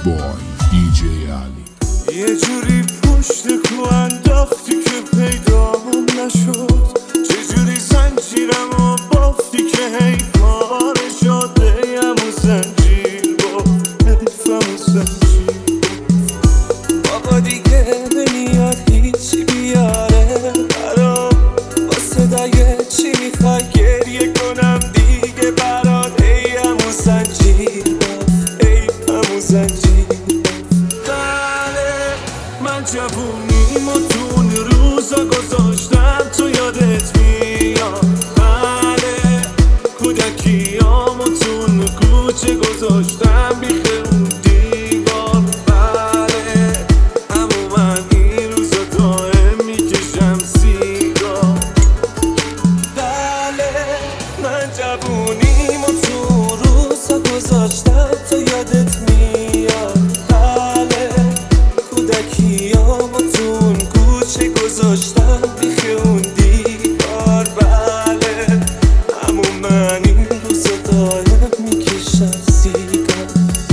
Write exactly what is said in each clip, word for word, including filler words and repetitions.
بای دی جی علی. یه جوری پشت کو انداختی که پیدام نشد، چجوری زنجیرمو بافتی که هی پاره شده یم و زنجیر بافت، حیفم و زنجیر بابا دیگه نمیاد هیچی بیاره برام، واسه دیگه چی میخوای گریه کنم دیگه برات، هیم و زنجیر بافت، حیفم و زنجیر. من جوونیم و تو اون روزا گذاشتم تو یادت میاد، بله کودکیام و تو اون کوچه گذاشتم بیخ اون دیوار، بله اما من این روزا دائم میکشم سیگار. بله من جوونیم و تو اون روزا گذاشتم تو یادت میاد، کودکیامو تو اون کوچه گذاشتم بیخ اون دیوار، بله اما من این روزا دائم میکشم سیگار.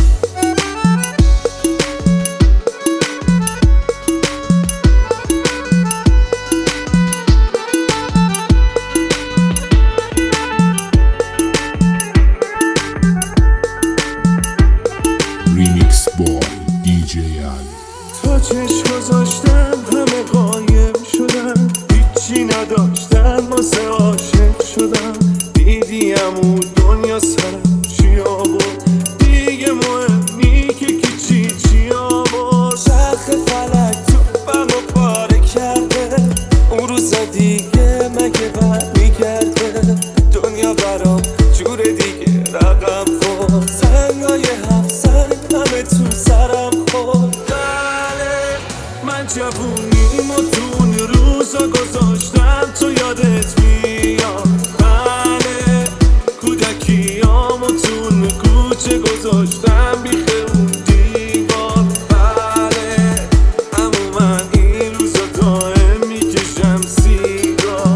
ریمیکس بای دی جی علی. تا چشم گذاشتم همه قایم شدن، هیچی نداشتم واسه عاشق شدم، دیدیم و دنیا سرم چی آورد، دیگه مهم نی که کی چی چی آورد. چرخ فلک توپم و پاره کرده، اون روزا دیگه مگه بر میگرده، دنیا برام جور دیگه رقم خورد، سنگای هفت سنگ همه تو سرم خورد. من جوونیم و تو اون روزا گذاشتم تو یادت میاد، بله کودکیام و تو اون کوچه گذاشتم بیخ اون دیوار، بله اما من این روزا دائم میکشم سیگار.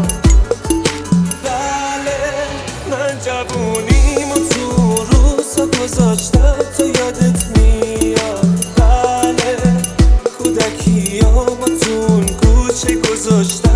بله من جوونیم و تو اون روزا گذاشتم تو یادت میاد، بله کودکیامو تو اون کوچه گذاشتم